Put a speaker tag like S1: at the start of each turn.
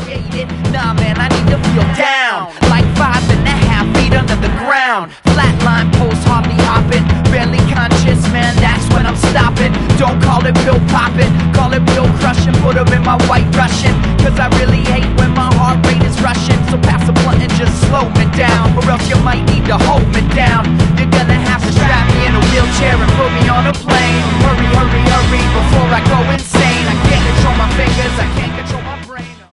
S1: appreciate it. Nah man, I need to feel down, like 5.5 feet under the ground. Flatline post, hardly hopping, barely conscious, man, that's when I'm stopping. Don't call it pill popping, call it pill crushing. Put her in my white Russian, cause I really hate when my heart rate is rushing. So pass the blunt and just slow me down, or else you might need to hold me down.